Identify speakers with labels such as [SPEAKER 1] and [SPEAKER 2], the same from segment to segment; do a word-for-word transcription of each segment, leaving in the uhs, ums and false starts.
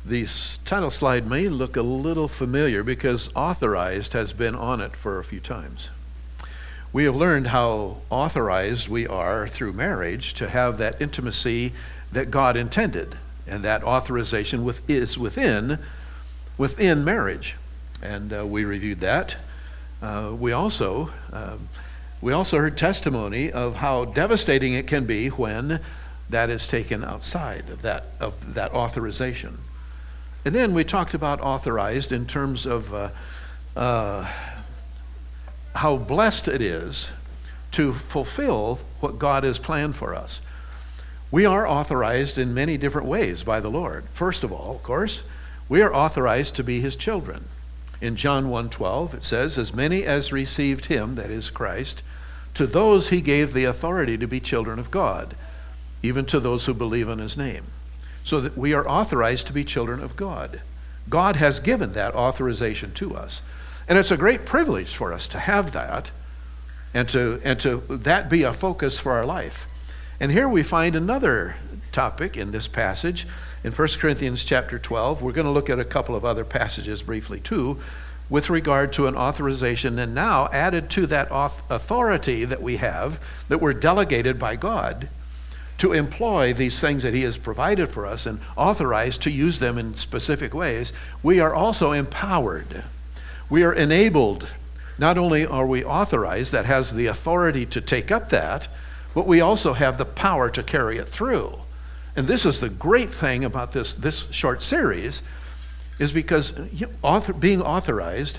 [SPEAKER 1] This title slide may look a little familiar because authorized has been on it for a few times. We have learned how authorized we are through marriage to have that intimacy that God intended, and that authorization with, is within, within marriage. And uh, we reviewed that. Uh, we also uh, we also heard testimony of how devastating it can be when that is taken outside of that of that authorization. And then we talked about authorized in terms of uh, uh, how blessed it is to fulfill what God has planned for us. We are authorized in many different ways by the Lord. First of all, of course, we are authorized to be his children. In John one twelve, it says, "As many as received him," that is Christ, "to those he gave the authority to be children of God, even to those who believe in his name." So that we are authorized to be children of God. God has given that authorization to us. And it's a great privilege for us to have that and to and to that be a focus for our life. And here we find another topic in this passage in First Corinthians chapter twelve. We're going to look at a couple of other passages briefly too with regard to an authorization, and now added to that authority that we have, that we're delegated by God to employ these things that he has provided for us and authorized to use them in specific ways. We are also empowered. We are enabled. Not only are we authorized, that has the authority to take up that, but we also have the power to carry it through. And this is the great thing about this, this short series, is because author, being authorized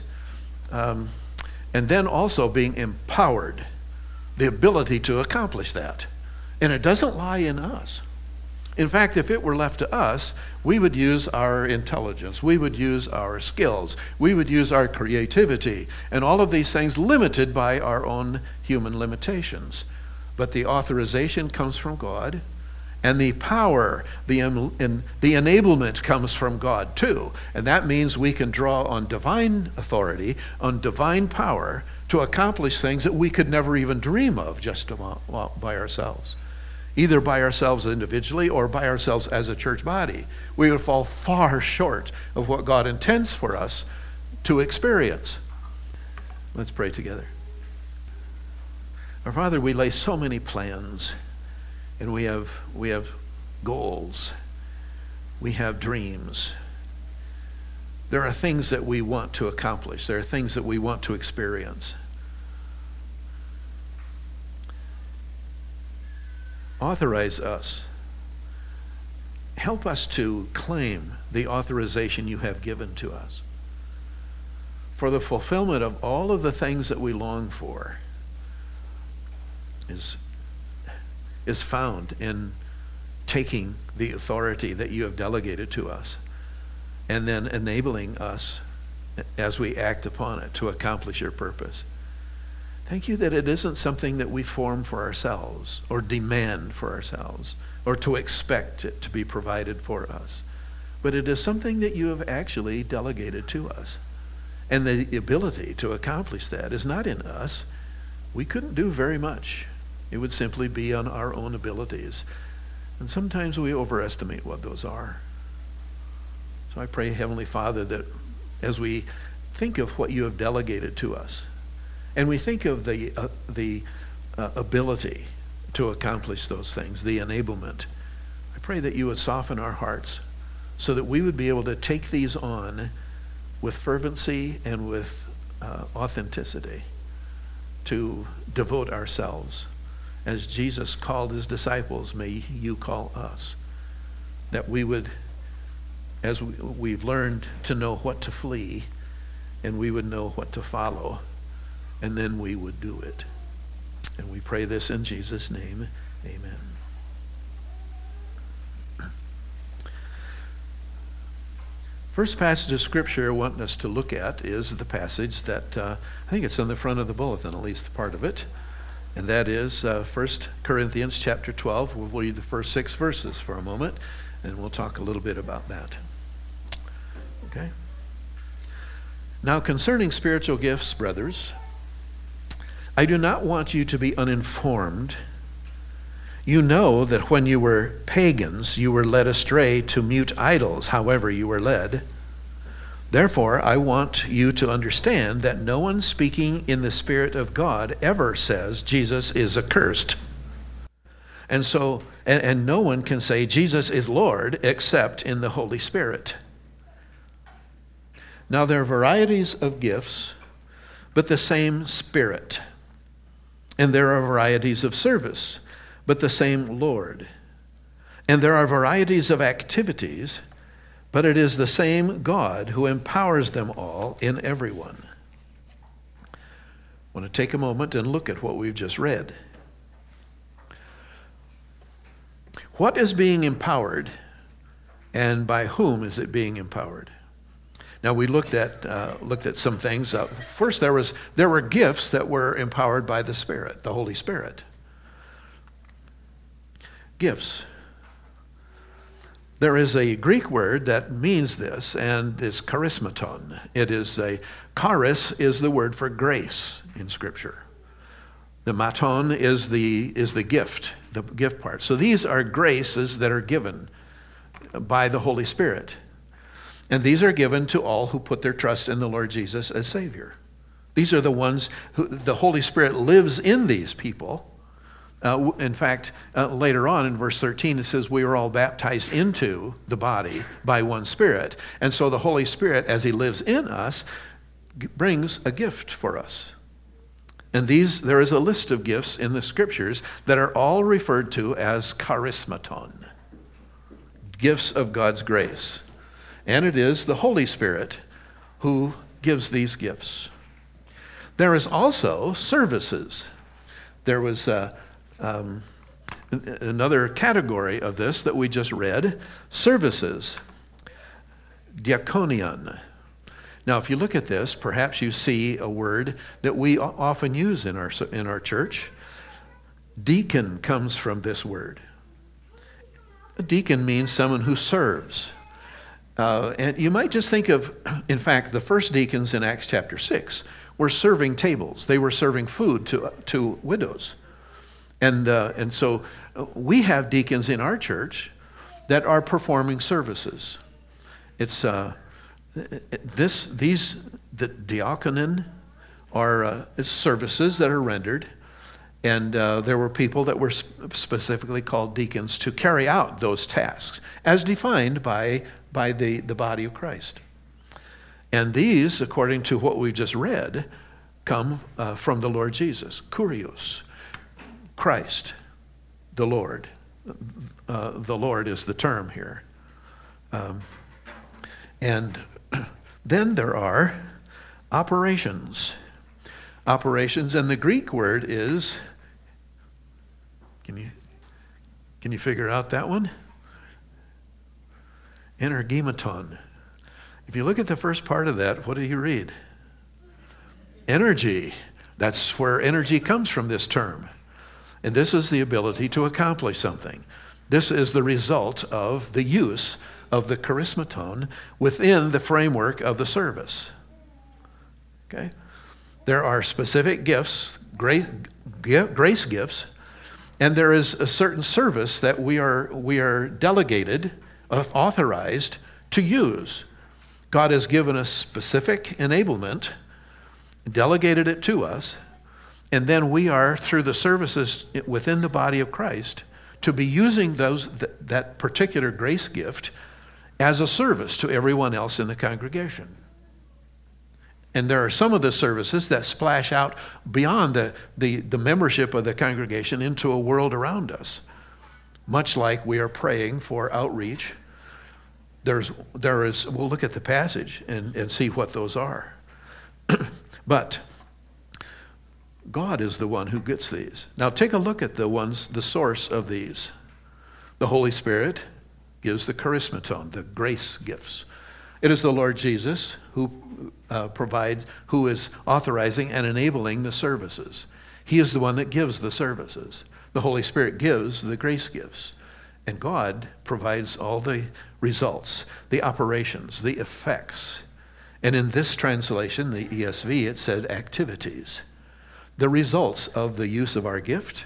[SPEAKER 1] um, and then also being empowered, the ability to accomplish that. And it doesn't lie in us. In fact, if it were left to us, we would use our intelligence, we would use our skills, we would use our creativity, and all of these things limited by our own human limitations. But the authorization comes from God, and the power, the, in, the enablement comes from God too. And that means we can draw on divine authority, on divine power, to accomplish things that we could never even dream of just by ourselves. Either by ourselves individually or by ourselves as a church body. We would fall far short of what God intends for us to experience. Let's pray together. Our Father, we lay so many plans, and we have we have goals. We have dreams. There are things that we want to accomplish. There are things that we want to experience. Authorize us. Help us to claim the authorization you have given to us for the fulfillment of all of the things that we long for is, is found in taking the authority that you have delegated to us and then enabling us as we act upon it to accomplish your purpose. Thank you that it isn't something that we form for ourselves or demand for ourselves or to expect it to be provided for us, but it is something that you have actually delegated to us. And the ability to accomplish that is not in us. We couldn't do very much. It would simply be on our own abilities. And sometimes we overestimate what those are. So I pray, Heavenly Father, that as we think of what you have delegated to us, and we think of the uh, the uh, ability to accomplish those things, the enablement, I pray that you would soften our hearts so that we would be able to take these on with fervency and with uh, authenticity, to devote ourselves. As Jesus called his disciples, may you call us. That we would, as we, we've learned to know what to flee, and we would know what to follow, and then we would do it. And we pray this in Jesus' name. Amen. First passage of Scripture I want us to look at is the passage that, uh, I think it's on the front of the bulletin, at least part of it. And that is uh, First Corinthians chapter twelve. We'll read the first six verses for a moment, and we'll talk a little bit about that. Okay? Now concerning spiritual gifts, brothers, I do not want you to be uninformed. You know that when you were pagans, you were led astray to mute idols, however you were led. Therefore, I want you to understand that no one speaking in the Spirit of God ever says Jesus is accursed. And so, and, and no one can say Jesus is Lord except in the Holy Spirit. Now there are varieties of gifts, but the same Spirit. And there are varieties of service, but the same Lord. And there are varieties of activities, but it is the same God who empowers them all in everyone. I want to take a moment and look at what we've just read. What is being empowered, and by whom is it being empowered? Now we looked at uh, looked at some things. Uh, first, there was there were gifts that were empowered by the Spirit, the Holy Spirit. Gifts. There is a Greek word that means this, and it's charismaton. It is a charis is the word for grace in Scripture. The maton is the is the gift, the gift part. So these are graces that are given by the Holy Spirit. And these are given to all who put their trust in the Lord Jesus as Savior. These are the ones who the Holy Spirit lives in these people. Uh, in fact, uh, later on in verse thirteen, it says, we are all baptized into the body by one Spirit. And so the Holy Spirit, as he lives in us, g- brings a gift for us. And these, there is a list of gifts in the Scriptures that are all referred to as charismaton, gifts of God's grace. And it is the Holy Spirit who gives these gifts. There is also services. There was uh, um, another category of this that we just read, services, diakonion. Now, if you look at this, perhaps you see a word that we often use in our in our church. Deacon comes from this word. A deacon means someone who serves. Uh, and you might just think of, in fact, the first deacons in Acts chapter six were serving tables. They were serving food to to widows. And uh, and so we have deacons in our church that are performing services. It's uh, this these the diaconin are uh, it's services that are rendered, and uh, there were people that were sp- specifically called deacons to carry out those tasks as defined by by the, the body of Christ. And these, according to what we've just read, come uh, from the Lord Jesus, kurios, Christ, the Lord. Uh, the Lord is the term here. Um, and then there are operations. Operations, and the Greek word is, can you can you figure out that one? Energematon. If you look at the first part of that, what do you read? Energy. That's where energy comes from, this term. And this is the ability to accomplish something. This is the result of the use of the charismaton within the framework of the service. Okay? There are specific gifts, grace, grace gifts, and there is a certain service that we are we are delegated, authorized to use. God has given us specific enablement, delegated it to us, and then we are, through the services within the body of Christ, to be using those that particular grace gift as a service to everyone else in the congregation. And there are some of the services that splash out beyond the, the, the membership of the congregation into a world around us. Much like we are praying for outreach. There's, there is, we'll look at the passage and, and see what those are. But God is the one who gets these. Now take a look at the ones, the source of these. The Holy Spirit gives the charismaton, the grace gifts. It is the Lord Jesus who uh, provides, who is authorizing and enabling the services. He is the one that gives the services. The Holy Spirit gives the grace gifts. And God provides all the results, the operations, the effects. And in this translation, the E S V, it said activities. The results of the use of our gift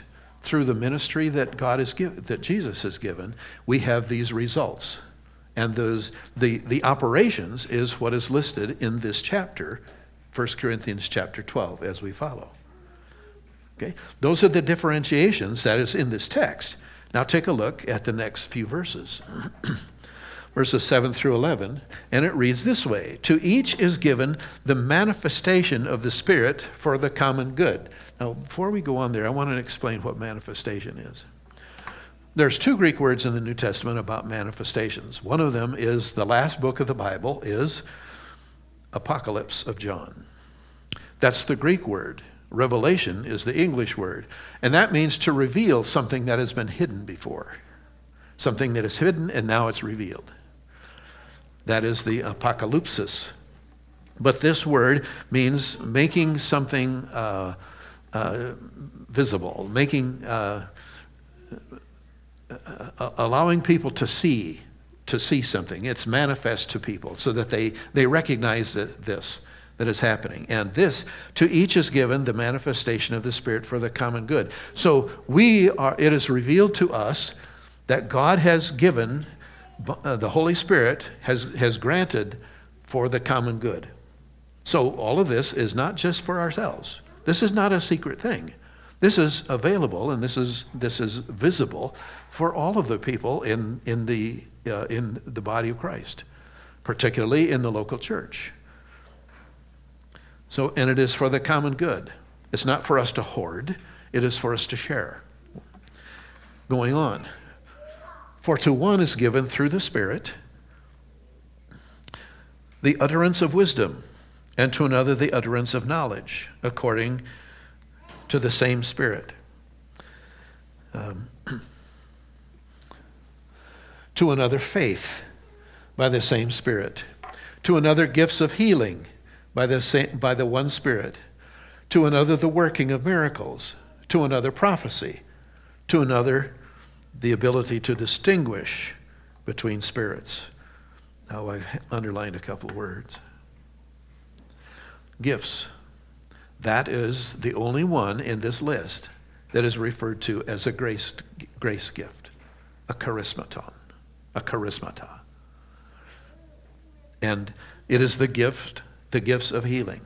[SPEAKER 1] through the ministry that God has given, that Jesus has given, we have these results. And those the, the operations is what is listed in this chapter, First Corinthians chapter twelve, as we follow. Okay? Those are the differentiations that is in this text. Now take a look at the next few verses. Verses seven through eleven, and it reads this way: to each is given the manifestation of the Spirit for the common good. Now, before we go on there, I want to explain what manifestation is. There's two Greek words in the New Testament about manifestations. One of them is the last book of the Bible is Apocalypse of John. That's the Greek word. Revelation is the English word. And that means to reveal something that has been hidden before. Something that is hidden and now it's revealed. That is the apocalypsis. But this word means making something uh, uh, visible, making... Uh, Uh, allowing people to see, to see something. It's manifest to people so that they, they recognize that this, that is happening. And this, to each is given the manifestation of the Spirit for the common good. So we are, it is revealed to us that God has given, uh, the Holy Spirit has, has granted for the common good. So all of this is not just for ourselves. This is not a secret thing. This is available and this is this is visible for all of the people in in the uh, in the body of Christ, particularly in the local church. So, and it is for the common good. It's not for us to hoard. It is for us to share. Going on. For to one is given through the Spirit the utterance of wisdom, and to another the utterance of knowledge, according to the same Spirit. Um, to another faith by the same Spirit. To another gifts of healing by the same, by the one Spirit. To another the working of miracles. To another prophecy. To another the ability to distinguish between spirits. Now I've underlined a couple of words. Gifts. That is the only one in this list that is referred to as a grace, grace gift, a charismaton, a charismata. And it is the gift, the gifts of healing.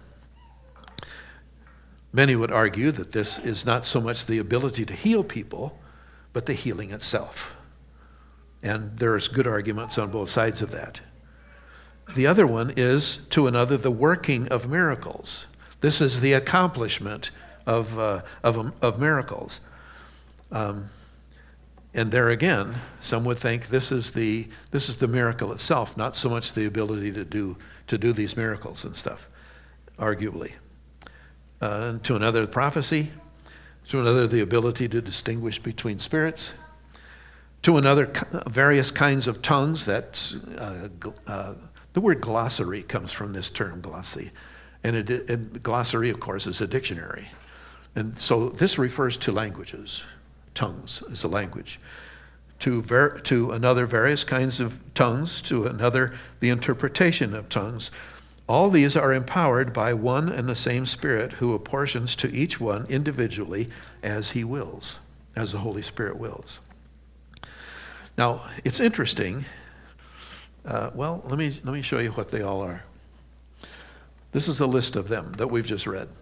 [SPEAKER 1] Many would argue that this is not so much the ability to heal people, but the healing itself. And there's good arguments on both sides of that. The other one is, to another, the working of miracles. This is the accomplishment of uh, of, of miracles. Um, and there again, some would think this is the this is the miracle itself, not so much the ability to do to do these miracles and stuff, arguably. Uh, and to another, prophecy. To another, the ability to distinguish between spirits. To another, various kinds of tongues. That uh, uh, the word glossary comes from this term, glossy. And, it, and glossary, of course, is a dictionary. And so this refers to languages. Tongues is a language. To, ver, to another, various kinds of tongues. To another, the interpretation of tongues. All these are empowered by one and the same Spirit, who apportions to each one individually as he wills, as the Holy Spirit wills. Now, it's interesting. Uh, well, let me let me show you what they all are. This is a list of them that we've just read.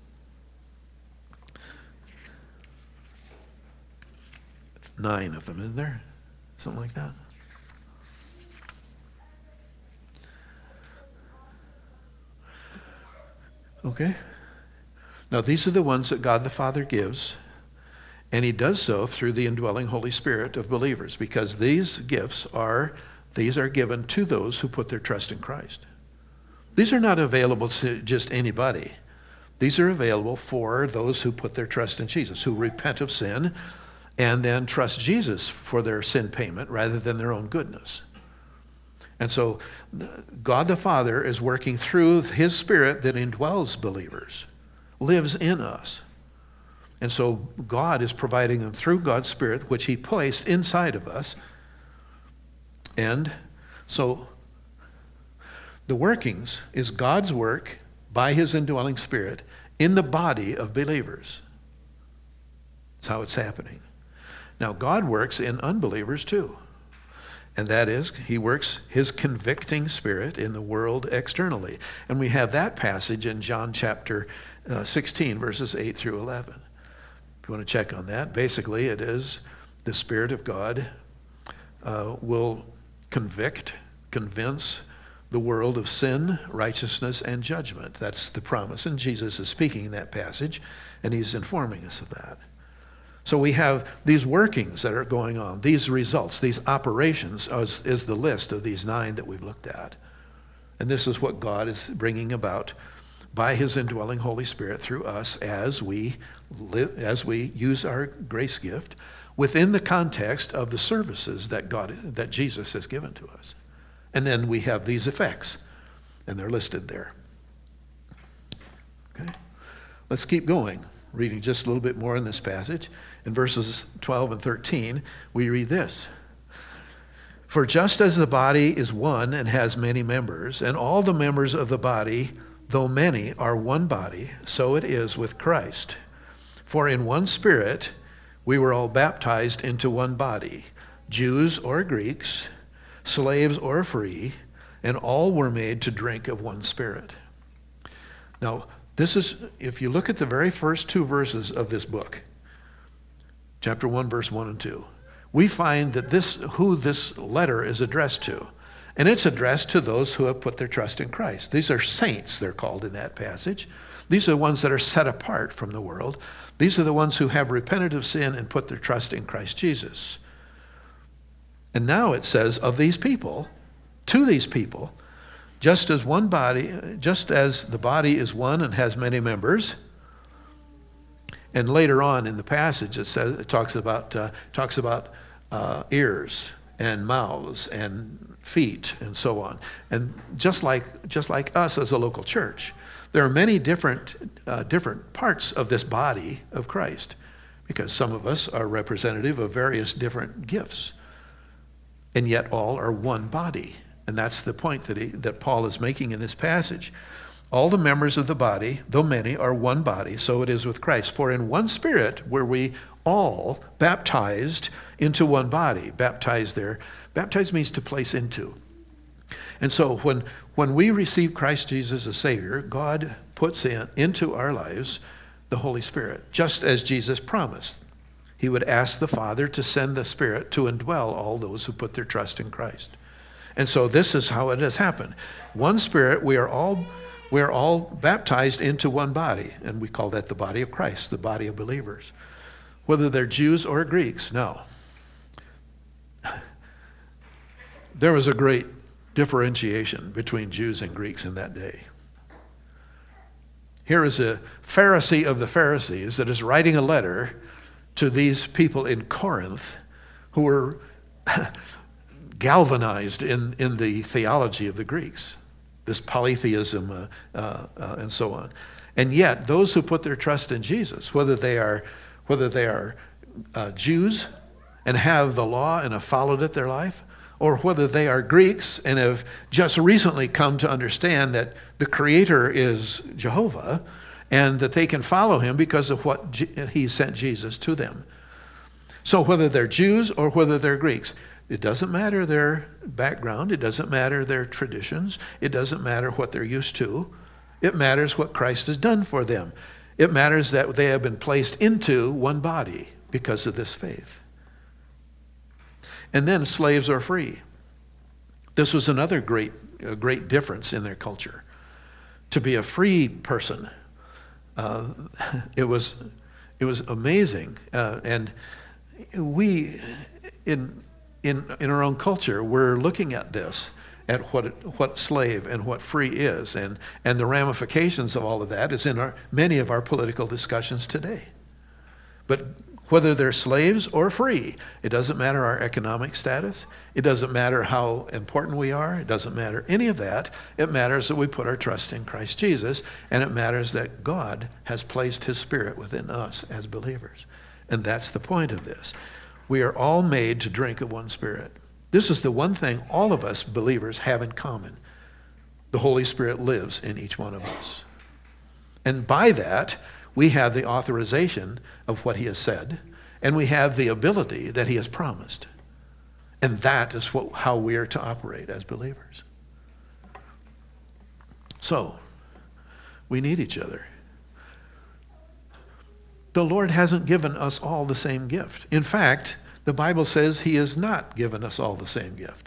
[SPEAKER 1] Nine of them, isn't there? Something like that. Okay. Now, these are the ones that God the Father gives, and he does so through the indwelling Holy Spirit of believers, because these gifts are, these are given to those who put their trust in Christ. These are not available to just anybody. These are available for those who put their trust in Jesus, who repent of sin and then trust Jesus for their sin payment rather than their own goodness. And so God the Father is working through his Spirit that indwells believers, lives in us. And so God is providing them through God's Spirit, which he placed inside of us. And so the workings is God's work by his indwelling Spirit in the body of believers. That's how it's happening. Now, God works in unbelievers too. And that is, he works his convicting spirit in the world externally. And we have that passage in John chapter uh, sixteen, verses eight through eleven. If you want to check on that, basically it is the Spirit of God uh, will convict, convince the world of sin, righteousness, and judgment. That's the promise. And Jesus is speaking in that passage, and he's informing us of that. So we have these workings that are going on, these results, these operations is, is the list of these nine that we've looked at. And this is what God is bringing about by his indwelling Holy Spirit through us as we live, as we use our grace gift within the context of the services that God, that Jesus has given to us. And then we have these effects, and they're listed there. Okay, let's keep going. Reading just a little bit more in this passage. In verses twelve and thirteen, we read this. For just as the body is one and has many members, and all the members of the body, though many, are one body, so it is with Christ. For in one Spirit we were all baptized into one body, Jews or Greeks, slaves or free, and all were made to drink of one Spirit. Now, this is, if you look at the very first two verses of this book, chapter one, verse one and two, we find that this, who this letter is addressed to. And it's addressed to those who have put their trust in Christ. These are saints, they're called in that passage. These are the ones that are set apart from the world. These are the ones who have repented of sin and put their trust in Christ Jesus. And now it says of these people, to these people, just as one body, just as the body is one and has many members. And later on in the passage, it says it talks about uh, talks about uh, ears and mouths and feet and so on. And just like just like us as a local church, there are many different uh, different parts of this body of Christ, because some of us are representative of various different gifts, and yet all are one body. And that's the point that he, that Paul is making in this passage. All the members of the body, though many, are one body, so it is with Christ. For in one Spirit were we all baptized into one body. Baptized there. Baptized means to place into. And so when, when we receive Christ Jesus as Savior, God puts in into our lives the Holy Spirit, just as Jesus promised. He would ask the Father to send the Spirit to indwell all those who put their trust in Christ. And so this is how it has happened. One Spirit, we are all we are all baptized into one body, and we call that the body of Christ, the body of believers, whether they're Jews or Greeks. Now, there was a great differentiation between Jews and Greeks in that day. Here is a Pharisee of the Pharisees that is writing a letter to these people in Corinth who were galvanized in, in the theology of the Greeks, this polytheism uh, uh, uh, and so on. And yet, those who put their trust in Jesus, whether they are whether they are uh, Jews and have the law and have followed it their life, or whether they are Greeks and have just recently come to understand that the Creator is Jehovah and that they can follow him because of what G- he sent Jesus to them. So whether they're Jews or whether they're Greeks, it doesn't matter their background. It doesn't matter their traditions. It doesn't matter what they're used to. It matters what Christ has done for them. It matters that they have been placed into one body because of this faith. And then slaves are free. This was another great, a great difference in their culture. To be a free person, uh, it was, it was amazing. Uh, and we, in in in our own culture, we're looking at this, at what what slave and what free is, and and the ramifications of all of that is in our many of our political discussions today. But whether they're slaves or free, it doesn't matter our economic status. It doesn't matter how important we are. It doesn't matter any of that. It matters that we put our trust in Christ Jesus, and it matters that God has placed his Spirit within us as believers. And that's the point of this. We are all made to drink of one Spirit. This is the one thing all of us believers have in common. The Holy Spirit lives in each one of us. And by that, we have the authorization of what he has said. and we have the ability that he has promised. And that is what, how we are to operate as believers. So, we need each other. The Lord hasn't given us all the same gift. In fact, the Bible says he has not given us all the same gift.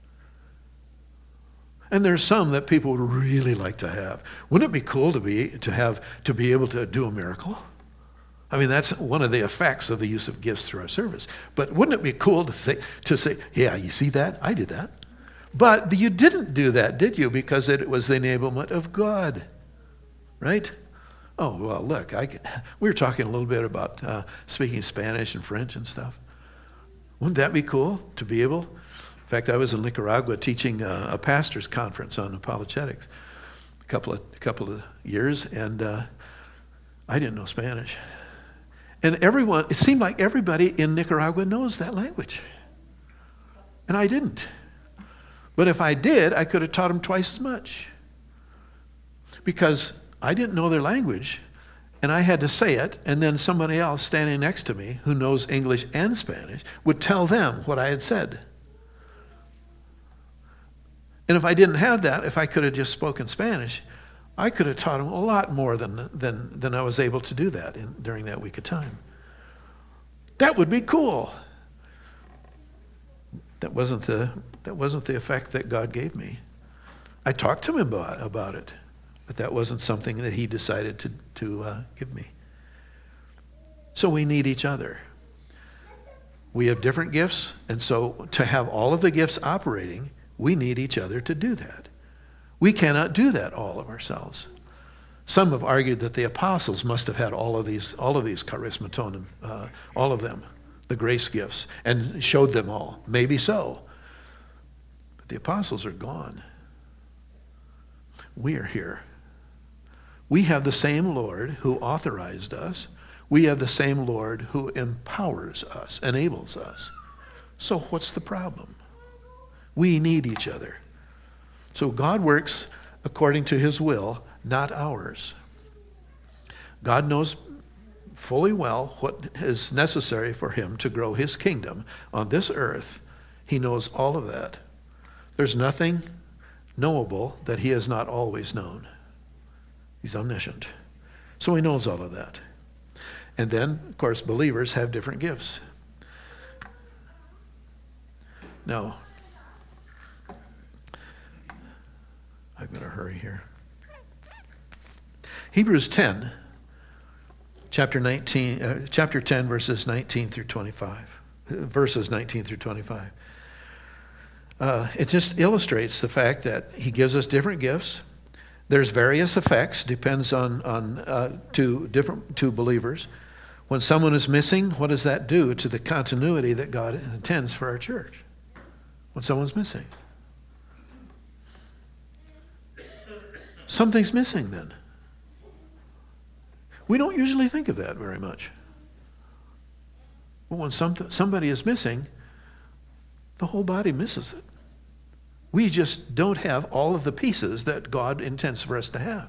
[SPEAKER 1] And there's some that people would really like to have. Wouldn't it be cool to be to have to be able to do a miracle? I mean, that's one of the effects of the use of gifts through our service. But wouldn't it be cool to say to say, yeah, you see that? I did that. But you didn't do that, did you? Because it was the enablement of God, right? Oh, well, look, I can, we were talking a little bit about uh, speaking Spanish and French and stuff. Wouldn't that be cool to be able? In fact, I was in Nicaragua teaching a, a pastor's conference on apologetics a couple of, a couple of years, and uh, I didn't know Spanish. And everyone, it seemed like everybody in Nicaragua knows that language. And I didn't. But if I did, I could have taught them twice as much. Because I didn't know their language, and I had to say it, and then somebody else standing next to me who knows English and Spanish would tell them what I had said. And if I didn't have that, if I could have just spoken Spanish, I could have taught them a lot more than than than I was able to do that in, during that week of time. That would be cool. That wasn't the that wasn't the effect that God gave me. I talked to him about, about it, but that wasn't something that he decided to to uh, give me. So we need each other. We have different gifts, and so to have all of the gifts operating, we need each other to do that. We cannot do that all of ourselves. Some have argued that the apostles must have had all of these, all of these charismatonem, uh, all of them, the grace gifts, and showed them all. Maybe so. But the apostles are gone. We are here. We have the same Lord who authorized us. We have the same Lord who empowers us, enables us. So what's the problem? We need each other. So God works according to his will, not ours. God knows fully well what is necessary for him to grow his kingdom on this earth. He knows all of that. There's nothing knowable that he has not always known. He's omniscient. So he knows all of that. And then, of course, believers have different gifts. Now, I've got to hurry here. Hebrews ten, chapter nineteen, uh, chapter ten, verses nineteen through twenty-five, verses nineteen through twenty-five. Uh, it just illustrates the fact that he gives us different gifts. There's various effects, depends on on uh, to different to believers. When someone is missing, what does that do to the continuity that God intends for our church? When someone's missing. Something's missing then. We don't usually think of that very much. But when something, somebody is missing, the whole body misses it. We just don't have all of the pieces that God intends for us to have.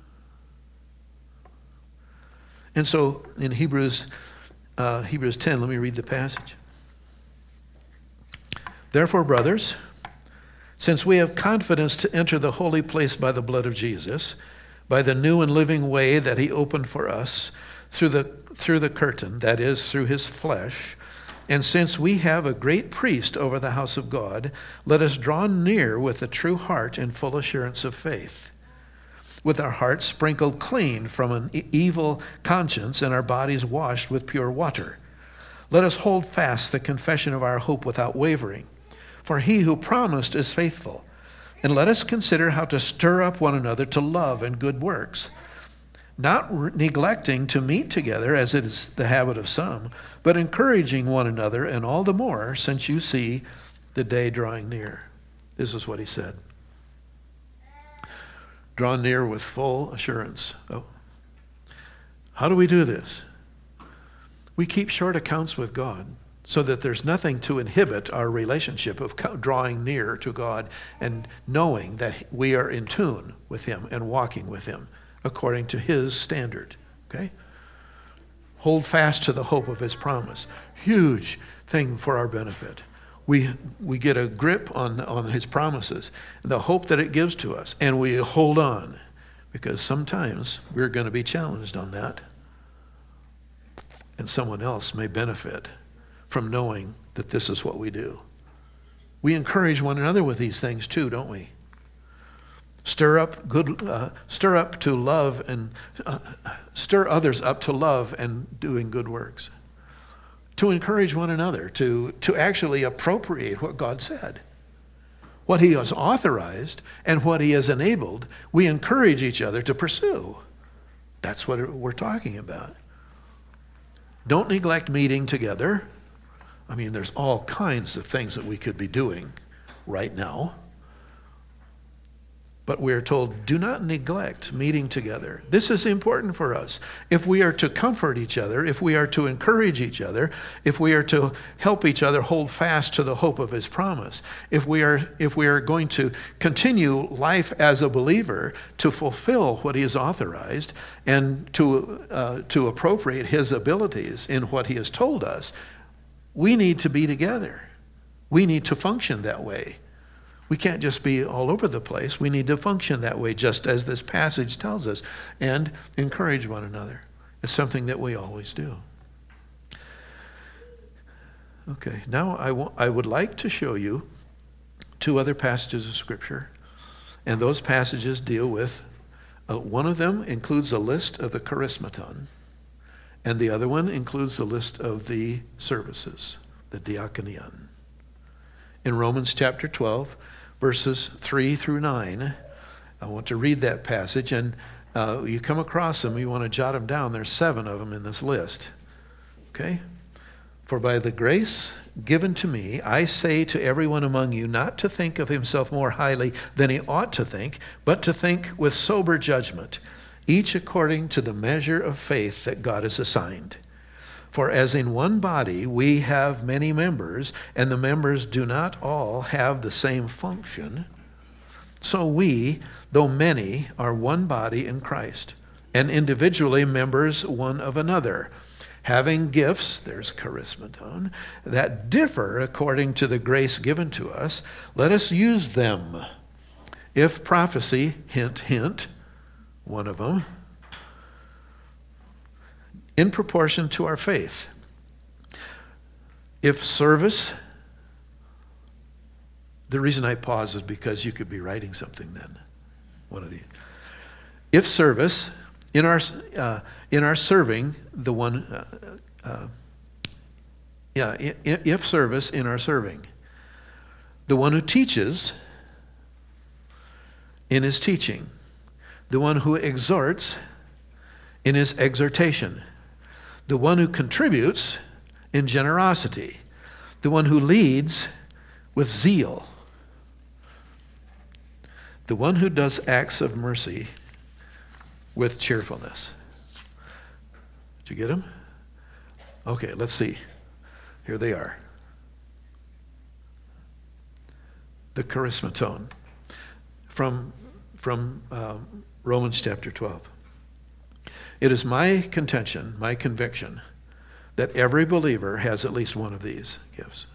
[SPEAKER 1] And so in Hebrews, uh, Hebrews ten, let me read the passage. Therefore, brothers, since we have confidence to enter the holy place by the blood of Jesus, by the new and living way that he opened for us through the through the curtain, that is, through his flesh, and since we have a great priest over the house of God, let us draw near with a true heart and full assurance of faith, with our hearts sprinkled clean from an evil conscience and our bodies washed with pure water. Let us hold fast the confession of our hope without wavering. For he who promised is faithful. And let us consider how to stir up one another to love and good works, not re- neglecting to meet together as it is the habit of some, but encouraging one another, and all the more since you see the day drawing near. This is what he said. Draw near with full assurance. Oh. How do we do this? We keep short accounts with God, so that there's nothing to inhibit our relationship of drawing near to God and knowing that we are in tune with him and walking with him according to his standard. Okay? hold fast to the hope of his promise. Huge thing for our benefit. We we get a grip on, on his promises, the hope that it gives to us, and we hold on, because sometimes we're going to be challenged on that, and someone else may benefit from knowing that this is what we do. We encourage one another with these things too, don't we? Stir up good, uh, stir up to love and uh, stir others up to love and doing good works. To encourage one another, to, to actually appropriate what God said. What he has authorized and what he has enabled, we encourage each other to pursue. That's what we're talking about. Don't neglect meeting together. I mean, there's all kinds of things that we could be doing right now. But we're told, do not neglect meeting together. This is important for us. If we are to comfort each other, if we are to encourage each other, if we are to help each other hold fast to the hope of his promise, if we are if we are going to continue life as a believer to fulfill what he has authorized and to uh, to appropriate his abilities in what he has told us, we need to be together. We need to function that way. We can't just be all over the place. We need to function that way, just as this passage tells us, and encourage one another. It's something that we always do. Okay, now I, w- I would like to show you two other passages of Scripture, and those passages deal with, uh, one of them includes a list of the charismaton, and the other one includes the list of the services, the diakonion. In Romans chapter twelve, verses three through nine, I want to read that passage, and uh, you come across them, you want to jot them down. There's seven of them in this list. Okay? For by the grace given to me, I say to everyone among you not to think of himself more highly than he ought to think, but to think with sober judgment, each according to the measure of faith that God has assigned. For as in one body we have many members, and the members do not all have the same function, so we, though many, are one body in Christ, and individually members one of another, having gifts, there's charismaton, that differ according to the grace given to us. Let us use them. If prophecy, hint, hint, one of them, in proportion to our faith. If service, the reason I pause is because you could be writing something then. One of these. If service, in our uh, in our serving, the one, uh, uh, yeah, if, if service in our serving, the one who teaches in his teaching, the one who exhorts in his exhortation, the one who contributes in generosity, the one who leads with zeal, the one who does acts of mercy with cheerfulness. Did you get them? Okay, let's see. Here they are. The charismaton from, from um, Romans chapter twelve. It is my contention, my conviction, that every believer has at least one of these gifts.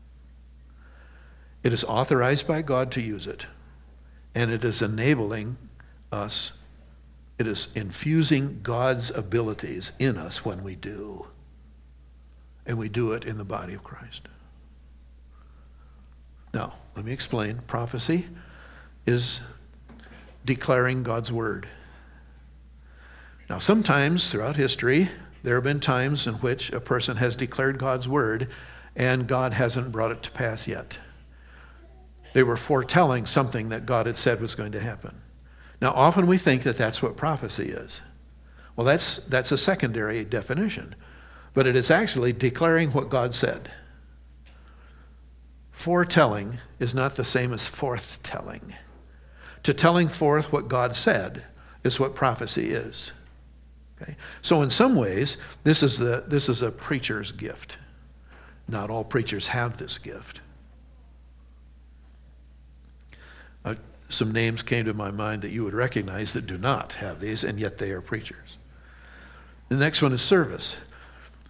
[SPEAKER 1] It is authorized by God to use it, and it is enabling us, it is infusing God's abilities in us when we do. And we do it in the body of Christ. Now, let me explain. Prophecy is declaring God's word. Now, sometimes throughout history, there have been times in which a person has declared God's word and God hasn't brought it to pass yet. They were foretelling something that God had said was going to happen. Now, often we think that that's what prophecy is. Well, that's that's a secondary definition, but it is actually declaring what God said. Foretelling is not the same as forthtelling. To telling forth what God said is what prophecy is. Okay? So in some ways, this is the this is a preacher's gift. Not all preachers have this gift. Uh, some names came to my mind that you would recognize that do not have these, and yet they are preachers. The next one is service.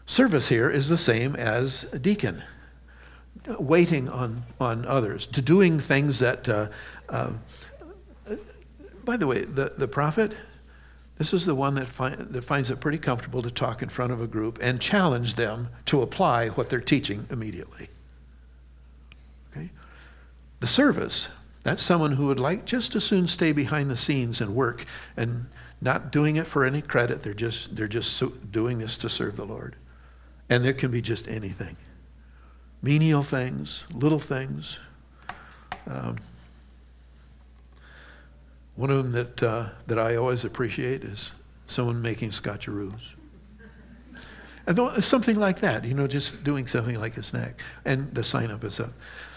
[SPEAKER 1] Service here is the same as a deacon, waiting on, on others, to doing things that, uh, uh, by the way, the, the prophet, this is the one that, find, that finds it pretty comfortable to talk in front of a group and challenge them to apply what they're teaching immediately. Okay? The service, that's someone who would like just as soon stay behind the scenes and work and not doing it for any credit. They're just, they're just doing this to serve the Lord. And it can be just anything. Menial things, little things. Um, one of them that uh, that I always appreciate is someone making scotcheroos. And th- something like that, you know, just doing something like a snack. And the sign up is up.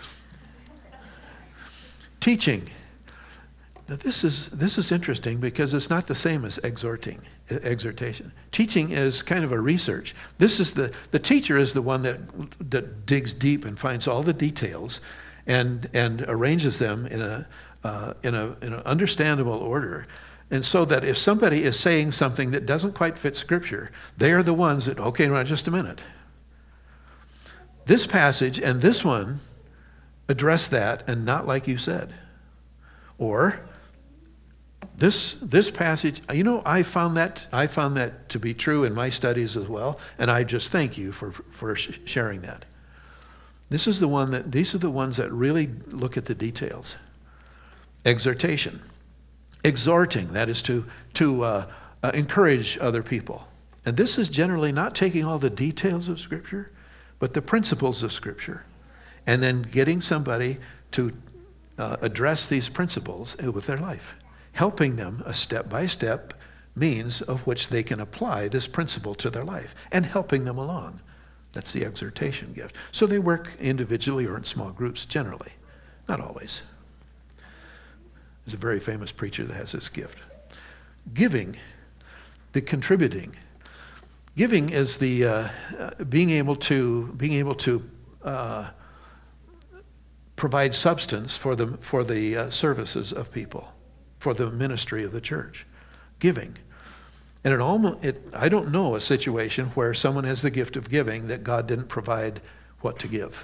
[SPEAKER 1] Teaching. Now this is this is interesting because it's not the same as exhorting, exhortation. Teaching is kind of a research. This is the the teacher is the one that that digs deep and finds all the details, and and arranges them in a uh, in a in an understandable order, and so that if somebody is saying something that doesn't quite fit Scripture, they are the ones that okay, now just a minute. This passage and this one address that, and not like you said, or. This this passage, you know, I found that I found that to be true in my studies as well, and I just thank you for for sharing that. This is the one that these are the ones that really look at the details. Exhortation, exhorting, that is to to uh, uh, encourage other people, and this is generally not taking all the details of Scripture, but the principles of Scripture, and then getting somebody to uh, address these principles with their life. Helping them a step-by-step means of which they can apply this principle to their life, and helping them along. That's the exhortation gift. So they work individually or in small groups generally, not always. There's a very famous preacher that has this gift. Giving, the contributing. Giving is the uh, uh, being able to being able to uh, provide substance for the for the uh, services of people, for the ministry of the church. Giving. And it almost, it, I don't know a situation where someone has the gift of giving that God didn't provide what to give.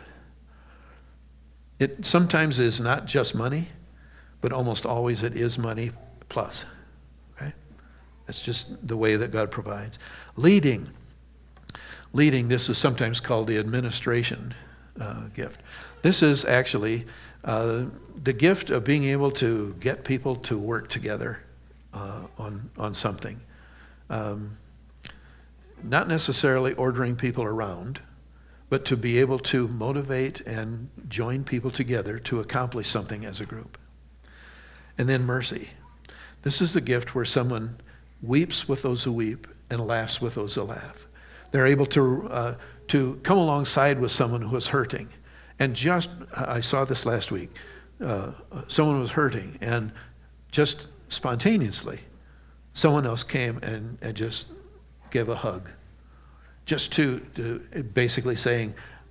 [SPEAKER 1] It sometimes is not just money, but almost always it is money plus. Okay? That's just the way that God provides. Leading. Leading, this is sometimes called the administration uh, gift. This is actually Uh, the gift of being able to get people to work together uh, on on something. Um, not necessarily ordering people around, but to be able to motivate and join people together to accomplish something as a group. And then mercy. This is the gift where someone weeps with those who weep and laughs with those who laugh. They're able to uh, to come alongside with someone who is hurting. And just, I saw this last week, uh, someone was hurting, and just spontaneously, someone else came and, and just gave a hug. Just to, to basically saying,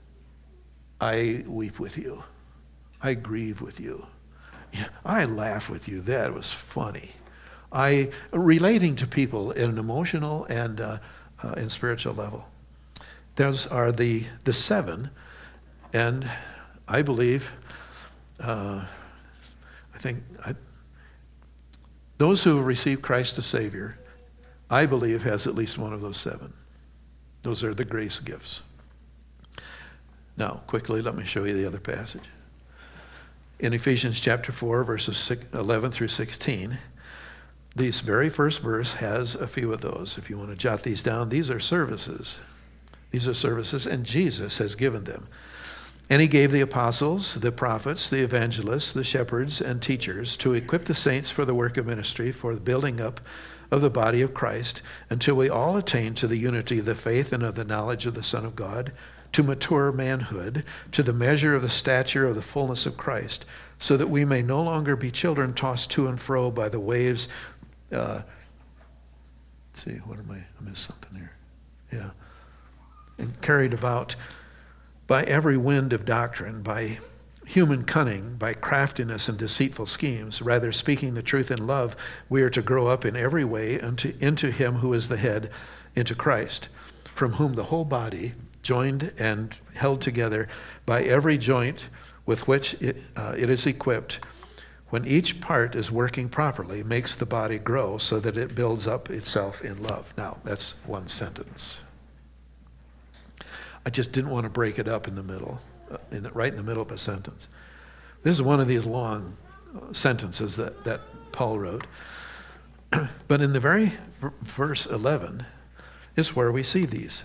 [SPEAKER 1] I weep with you. I grieve with you. I laugh with you. That was funny. I, relating to people in an emotional and, uh, uh, and spiritual level. Those are the, the seven. And I believe, uh, I think, I, those who have received Christ as Savior, I believe has at least one of those seven. Those are the grace gifts. Now, quickly, let me show you the other passage. In Ephesians chapter four, verses eleven through sixteen, this very first verse has a few of those. If you want to jot these down, these are services. These are services, and Jesus has given them. And he gave the apostles, the prophets, the evangelists, the shepherds, and teachers to equip the saints for the work of ministry, for the building up of the body of Christ, until we all attain to the unity of the faith and of the knowledge of the Son of God, to mature manhood, to the measure of the stature of the fullness of Christ, so that we may no longer be children tossed to and fro by the waves. Uh, let's see, what am I? I missed something here. Yeah. And carried about by every wind of doctrine, by human cunning, by craftiness and deceitful schemes. Rather, speaking the truth in love, we are to grow up in every way unto, into him who is the head, into Christ, from whom the whole body, joined and held together by every joint with which it, uh, it is equipped, when each part is working properly, makes the body grow so that it builds up itself in love. Now, that's one sentence. I just didn't want to break it up in the middle, uh, in the, right in the middle of a sentence. This is one of these long sentences that, that Paul wrote. But in the very v- verse eleven is where we see these.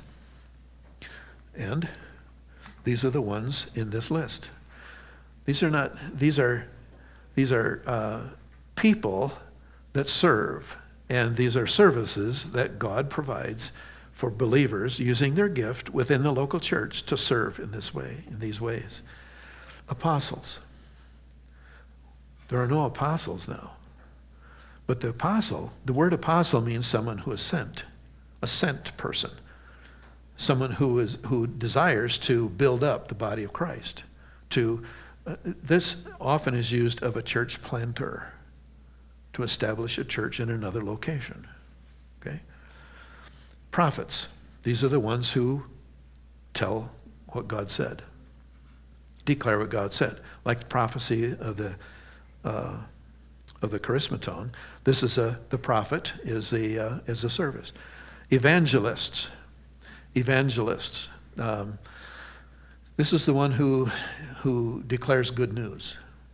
[SPEAKER 1] And these are the ones in this list. These are not, these are, these are uh, people that serve, and these are services that God provides for believers using their gift within the local church to serve in this way, in these ways. Apostles. There are no apostles now. But the apostle, the word apostle means someone who is sent, a sent person, someone who is who desires to build up the body of Christ. To uh, this often is used of a church planter, to establish a church in another location. Okay? Prophets, these are the ones who tell what God said, declare what God said, like the prophecy of the uh, of the charismaton. This is a the prophet is the uh, is a service. Evangelists, evangelists. Um, this is the one who who declares good news.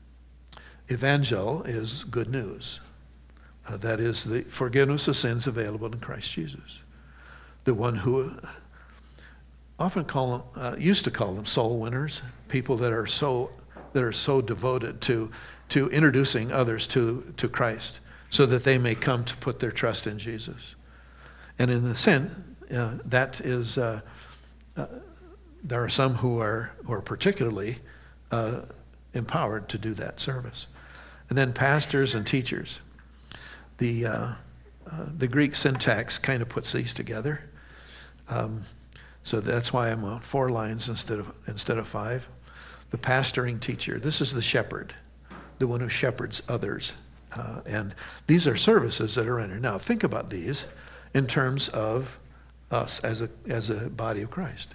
[SPEAKER 1] Evangel is good news. Uh, that is the forgiveness of sins available in Christ Jesus. The one who often call uh, used to call them soul winners, people that are so that are so devoted to to introducing others to to Christ, so that they may come to put their trust in Jesus. And in a sense, uh, that is uh, uh, there are some who are who are particularly uh, empowered to do that service. And then pastors and teachers. The uh, uh, the Greek syntax kind of puts these together. Um, so that's why I'm on four lines instead of instead of five. The pastoring teacher. This is the shepherd, the one who shepherds others. Uh, and these are services that are rendered. Now think about these in terms of us as a as a body of Christ.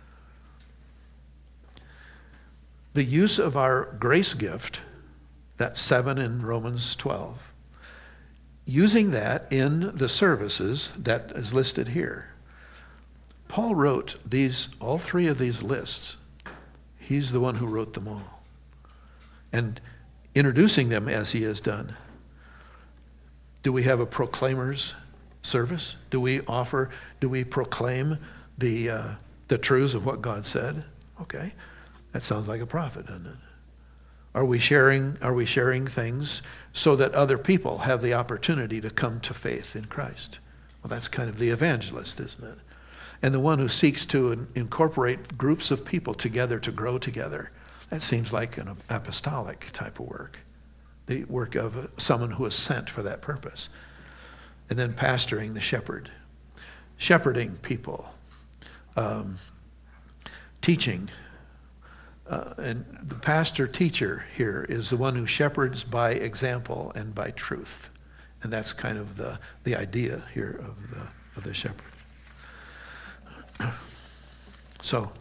[SPEAKER 1] The use of our grace gift, that's seven in Romans twelve, using that in the services that is listed here. Paul wrote these, all three of these lists. He's the one who wrote them all. And introducing them as he has done. Do we have a proclaimer's service? Do we offer, do we proclaim the uh, the truths of what God said? Okay, that sounds like a prophet, doesn't it? Are we sharing, are we sharing things so that other people have the opportunity to come to faith in Christ? Well, that's kind of the evangelist, isn't it? And the one who seeks to incorporate groups of people together to grow together. That seems like an apostolic type of work, the work of someone who is sent for that purpose. And then pastoring the shepherd, shepherding people, um, teaching. Uh, and the pastor teacher here is the one who shepherds by example and by truth. And that's kind of the, the idea here of the, of the shepherd. So,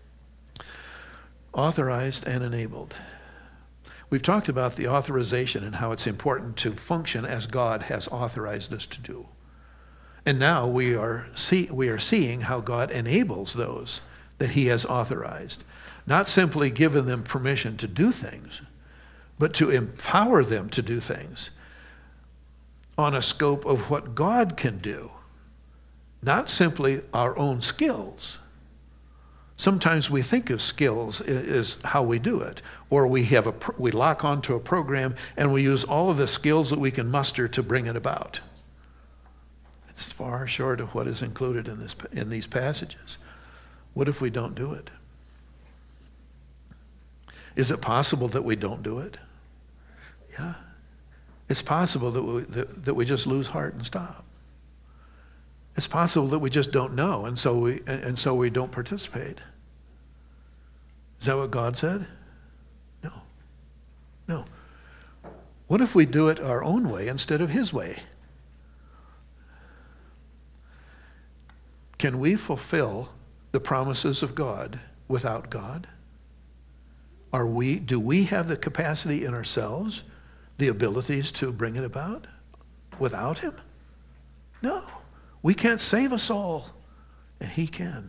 [SPEAKER 1] authorized and enabled. We've talked about the authorization and how it's important to function as God has authorized us to do. And now we are see, we are seeing how God enables those that he has authorized. Not simply given them permission to do things, but to empower them to do things on a scope of what God can do. Not simply our own skills. Sometimes we think of skills as how we do it, or we have a we lock onto a program and we use all of the skills that we can muster to bring it about. It's far short of what is included in this in these passages. What if we don't do it? Is it possible that we don't do it? Yeah. It's possible that we that, that we just lose heart and stop. It's possible that we just don't know, and so we and so we don't participate. Is that what God said? No. No. What if we do it our own way instead of his way? Can we fulfill the promises of God without God? Are we, do we have the capacity in ourselves, the abilities to bring it about without him? No. We can't save us all, and he can.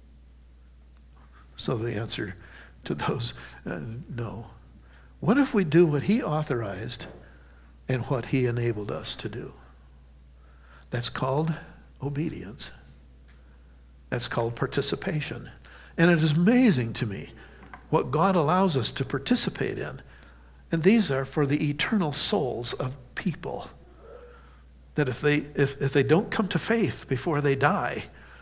[SPEAKER 1] So the answer to those, uh, no. What if we do what he authorized and what he enabled us to do? That's called obedience. That's called participation. And it is amazing to me what God allows us to participate in. And these are for the eternal souls of people. That if they if, if they don't come to faith before they die,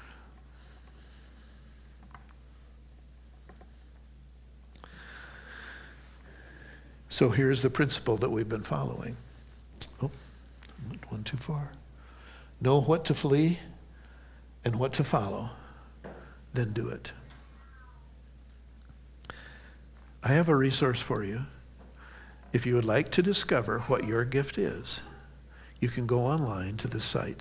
[SPEAKER 1] so here's the principle that we've been following. Oh, one too far. Know what to flee and what to follow, then do it. I have a resource for you. If you would like to discover what your gift is, you can go online to this site.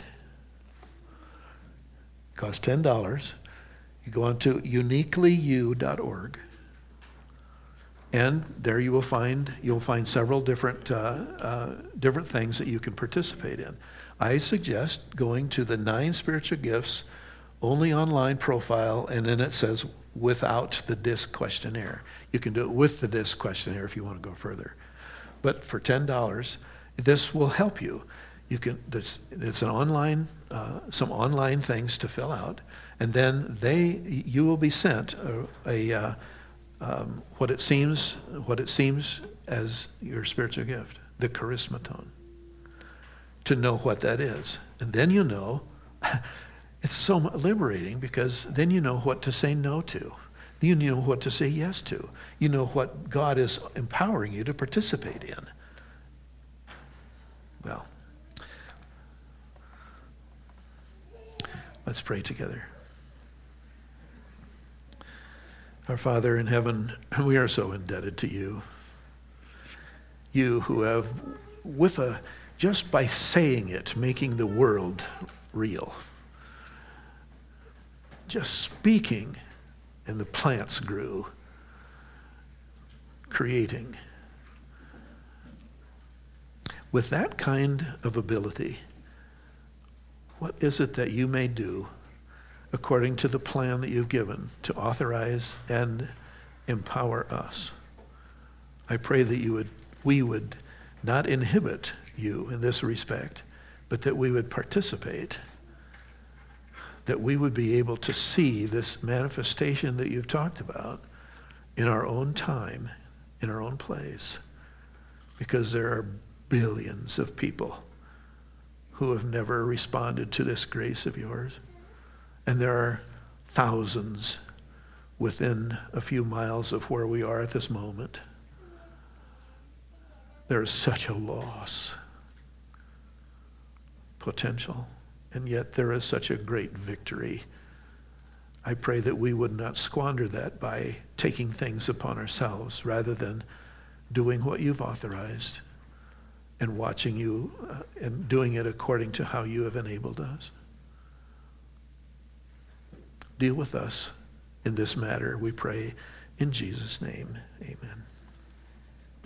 [SPEAKER 1] It costs ten dollars. You go on to uniquely you dot org. And there you will find you'll find several different uh, uh, different things that you can participate in. I suggest going to the nine spiritual gifts only online profile, and then it says without the DISC questionnaire. You can do it with the DISC questionnaire if you want to go further. But for ten dollars, this will help you. You can. This, it's an online, uh, some online things to fill out, and then they you will be sent a. a uh, Um, what it seems, what it seems as your spiritual gift, the charismaton, to know what that is, and then you know. It's so liberating because then you know what to say no to, you know what to say yes to, you know what God is empowering you to participate in. Well, let's pray together. Our Father in heaven, we are so indebted to you. You who have, with a, just by saying it, making the world real. Just speaking, and the plants grew, creating. With that kind of ability, what is it that you may do according to the plan that you've given to authorize and empower us? I pray that you would, we would not inhibit you in this respect, but that we would participate, that we would be able to see this manifestation that you've talked about in our own time, in our own place, because there are billions of people who have never responded to this grace of yours. And there are thousands within a few miles of where we are at this moment. There is such a loss potential, and yet there is such a great victory. I pray that we would not squander that by taking things upon ourselves rather than doing what you've authorized and watching you uh, and doing it according to how you have enabled us. Deal with us in this matter, we pray in Jesus' name. Amen.